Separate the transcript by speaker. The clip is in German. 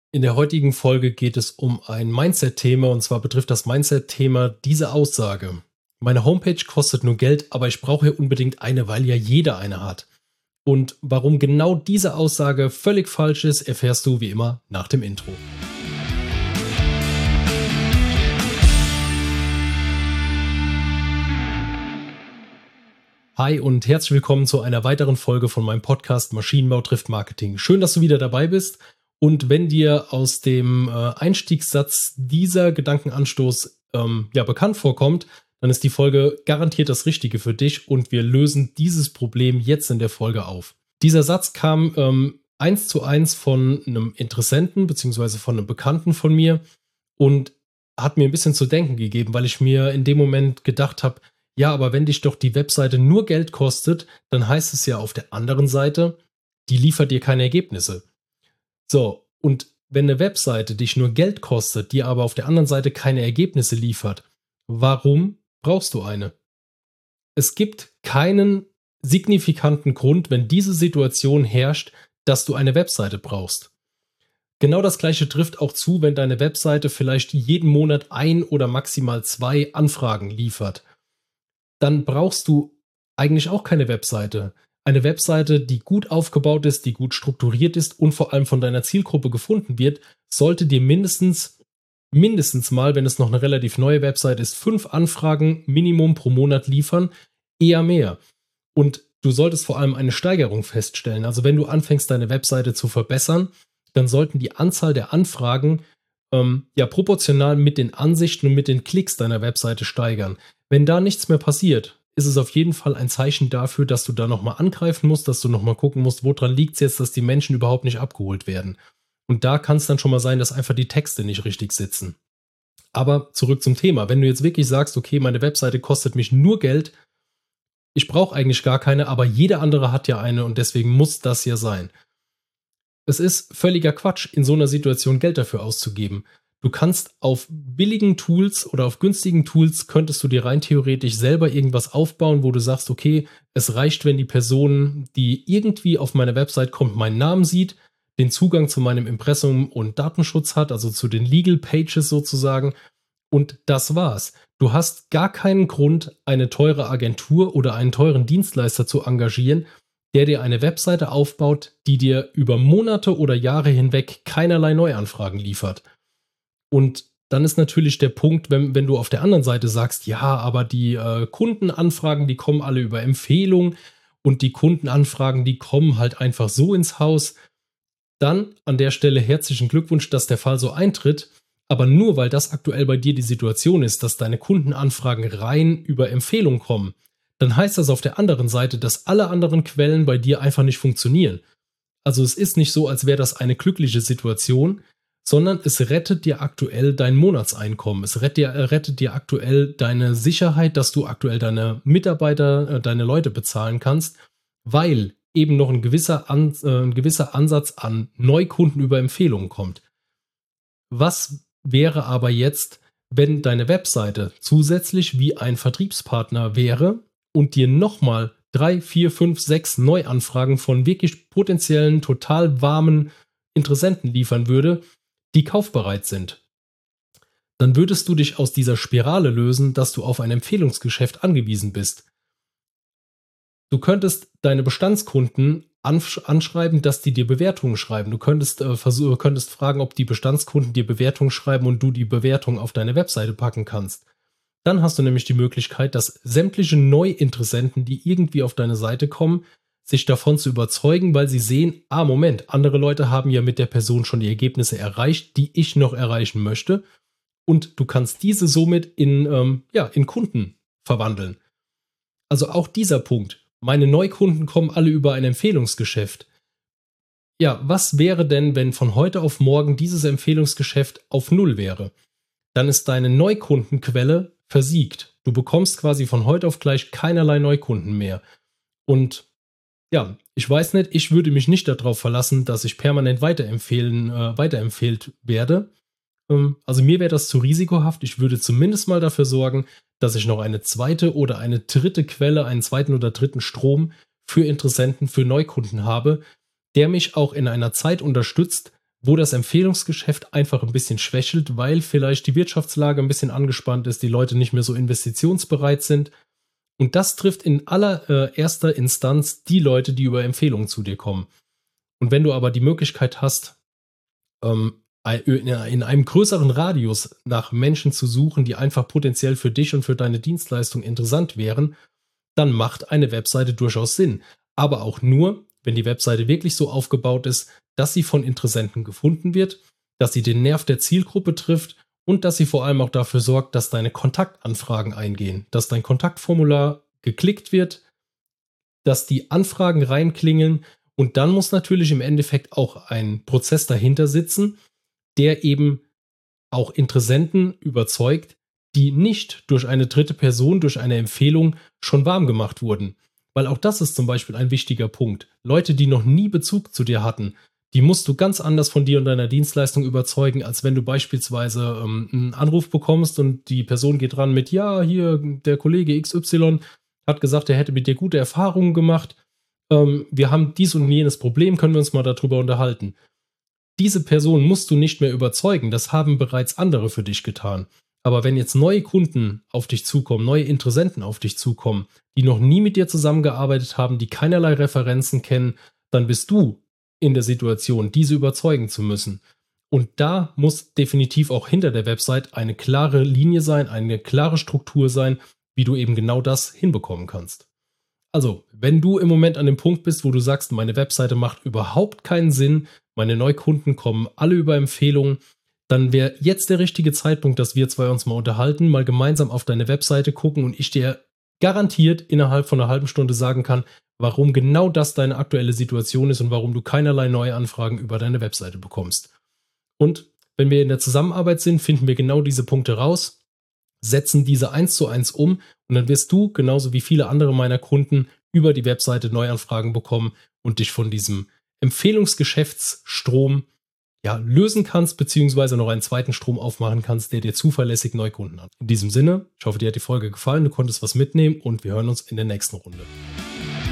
Speaker 1: In der heutigen Folge geht es um ein Mindset-Thema, und zwar betrifft das Mindset-Thema diese Aussage: Meine Homepage kostet nur Geld, aber ich brauche ja unbedingt eine, weil ja jeder eine hat. Und warum genau diese Aussage völlig falsch ist, erfährst du wie immer nach dem Intro. Hi und herzlich willkommen zu einer weiteren Folge von meinem Podcast Maschinenbau trifft Marketing. Schön, dass du wieder dabei bist. Und wenn dir aus dem Einstiegssatz dieser Gedankenanstoß bekannt vorkommt, dann ist die Folge garantiert das Richtige für dich und wir lösen dieses Problem jetzt in der Folge auf. Dieser Satz kam 1:1 von einem Interessenten bzw. von einem Bekannten von mir und hat mir ein bisschen zu denken gegeben, weil ich mir in dem Moment gedacht habe, ja, aber wenn dich doch die Webseite nur Geld kostet, dann heißt es ja auf der anderen Seite, die liefert dir keine Ergebnisse. So, und wenn eine Webseite dich nur Geld kostet, dir aber auf der anderen Seite keine Ergebnisse liefert, warum brauchst du eine? Es gibt keinen signifikanten Grund, wenn diese Situation herrscht, dass du eine Webseite brauchst. Genau das Gleiche trifft auch zu, wenn deine Webseite vielleicht jeden Monat 1 oder maximal 2 Anfragen liefert. Dann brauchst du eigentlich auch keine Webseite. Eine Webseite, die gut aufgebaut ist, die gut strukturiert ist und vor allem von deiner Zielgruppe gefunden wird, sollte dir mindestens mal, wenn es noch eine relativ neue Webseite ist, 5 Anfragen Minimum pro Monat liefern, eher mehr. Und du solltest vor allem eine Steigerung feststellen. Also wenn du anfängst, deine Webseite zu verbessern, dann sollten die Anzahl der Anfragen proportional mit den Ansichten und mit den Klicks deiner Webseite steigern. Wenn da nichts mehr passiert, ist es auf jeden Fall ein Zeichen dafür, dass du da nochmal angreifen musst, dass du nochmal gucken musst, woran liegt es jetzt, dass die Menschen überhaupt nicht abgeholt werden. Und da kann es dann schon mal sein, dass einfach die Texte nicht richtig sitzen. Aber zurück zum Thema. Wenn du jetzt wirklich sagst, okay, meine Webseite kostet mich nur Geld, ich brauche eigentlich gar keine, aber jeder andere hat ja eine und deswegen muss das ja sein. Es ist völliger Quatsch, in so einer Situation Geld dafür auszugeben. Du kannst auf billigen Tools oder auf günstigen Tools könntest du dir rein theoretisch selber irgendwas aufbauen, wo du sagst, okay, es reicht, wenn die Person, die irgendwie auf meine Website kommt, meinen Namen sieht, den Zugang zu meinem Impressum und Datenschutz hat, also zu den Legal Pages sozusagen, und das war's. Du hast gar keinen Grund, eine teure Agentur oder einen teuren Dienstleister zu engagieren, der dir eine Webseite aufbaut, die dir über Monate oder Jahre hinweg keinerlei Neuanfragen liefert. Und dann ist natürlich der Punkt, wenn du auf der anderen Seite sagst, ja, aber die Kundenanfragen, die kommen alle über Empfehlung und die Kundenanfragen, die kommen halt einfach so ins Haus, dann an der Stelle herzlichen Glückwunsch, dass der Fall so eintritt. Aber nur weil das aktuell bei dir die Situation ist, dass deine Kundenanfragen rein über Empfehlung kommen, dann heißt das auf der anderen Seite, dass alle anderen Quellen bei dir einfach nicht funktionieren. Also es ist nicht so, als wäre das eine glückliche Situation, sondern es rettet dir aktuell dein Monatseinkommen. Es rettet dir aktuell deine Sicherheit, dass du aktuell deine Mitarbeiter, deine Leute bezahlen kannst, weil eben noch ein gewisser Ansatz an Neukunden über Empfehlungen kommt. Was wäre aber jetzt, wenn deine Webseite zusätzlich wie ein Vertriebspartner wäre und dir nochmal 3, 4, 5, 6 Neuanfragen von wirklich potenziellen, total warmen Interessenten liefern würde, die kaufbereit sind? Dann würdest du dich aus dieser Spirale lösen, dass du auf ein Empfehlungsgeschäft angewiesen bist. Du könntest deine Bestandskunden anschreiben, dass die dir Bewertungen schreiben. Du könntest fragen, ob die Bestandskunden dir Bewertungen schreiben und du die Bewertung auf deine Webseite packen kannst. Dann hast du nämlich die Möglichkeit, dass sämtliche Neuinteressenten, die irgendwie auf deine Seite kommen, sich davon zu überzeugen, weil sie sehen, Moment, andere Leute haben ja mit der Person schon die Ergebnisse erreicht, die ich noch erreichen möchte. Und du kannst diese somit in Kunden verwandeln. Also auch dieser Punkt. Meine Neukunden kommen alle über ein Empfehlungsgeschäft. Ja, was wäre denn, wenn von heute auf morgen dieses Empfehlungsgeschäft auf Null wäre? Dann ist deine Neukundenquelle versiegt. Du bekommst quasi von heute auf gleich keinerlei Neukunden mehr. Und ja, ich weiß nicht, ich würde mich nicht darauf verlassen, dass ich permanent weiterempfehlt werde. Also mir wäre das zu risikohaft. Ich würde zumindest mal dafür sorgen, dass ich noch eine zweite oder eine dritte Quelle, einen zweiten oder dritten Strom für Interessenten, für Neukunden habe, der mich auch in einer Zeit unterstützt, wo das Empfehlungsgeschäft einfach ein bisschen schwächelt, weil vielleicht die Wirtschaftslage ein bisschen angespannt ist, die Leute nicht mehr so investitionsbereit sind. Und das trifft in allererster Instanz die Leute, die über Empfehlungen zu dir kommen. Und wenn du aber die Möglichkeit hast, in einem größeren Radius nach Menschen zu suchen, die einfach potenziell für dich und für deine Dienstleistung interessant wären, dann macht eine Webseite durchaus Sinn. Aber auch nur, wenn die Webseite wirklich so aufgebaut ist, dass sie von Interessenten gefunden wird, dass sie den Nerv der Zielgruppe trifft und dass sie vor allem auch dafür sorgt, dass deine Kontaktanfragen eingehen, dass dein Kontaktformular geklickt wird, dass die Anfragen reinklingeln und dann muss natürlich im Endeffekt auch ein Prozess dahinter sitzen, der eben auch Interessenten überzeugt, die nicht durch eine dritte Person, durch eine Empfehlung schon warm gemacht wurden. Weil auch das ist zum Beispiel ein wichtiger Punkt. Leute, die noch nie Bezug zu dir hatten, die musst du ganz anders von dir und deiner Dienstleistung überzeugen, als wenn du beispielsweise einen Anruf bekommst und die Person geht ran mit, ja, hier, der Kollege XY hat gesagt, er hätte mit dir gute Erfahrungen gemacht. Wir haben dies und jenes Problem, können wir uns mal darüber unterhalten. Diese Person musst du nicht mehr überzeugen, das haben bereits andere für dich getan. Aber wenn jetzt neue Kunden auf dich zukommen, neue Interessenten auf dich zukommen, die noch nie mit dir zusammengearbeitet haben, die keinerlei Referenzen kennen, dann bist du in der Situation, diese überzeugen zu müssen. Und da muss definitiv auch hinter der Website eine klare Linie sein, eine klare Struktur sein, wie du eben genau das hinbekommen kannst. Also, wenn du im Moment an dem Punkt bist, wo du sagst, meine Webseite macht überhaupt keinen Sinn, meine Neukunden kommen alle über Empfehlungen, dann wäre jetzt der richtige Zeitpunkt, dass wir zwei uns mal unterhalten, mal gemeinsam auf deine Webseite gucken und ich dir garantiert innerhalb von einer halben Stunde sagen kann, warum genau das deine aktuelle Situation ist und warum du keinerlei neue Anfragen über deine Webseite bekommst. Und wenn wir in der Zusammenarbeit sind, finden wir genau diese Punkte raus, setzen diese 1:1 um und dann wirst du, genauso wie viele andere meiner Kunden, über die Webseite Neuanfragen bekommen und dich von diesem Empfehlungsgeschäftsstrom lösen kannst, beziehungsweise noch einen zweiten Strom aufmachen kannst, der dir zuverlässig Neukunden hat. In diesem Sinne, ich hoffe, dir hat die Folge gefallen, du konntest was mitnehmen und wir hören uns in der nächsten Runde.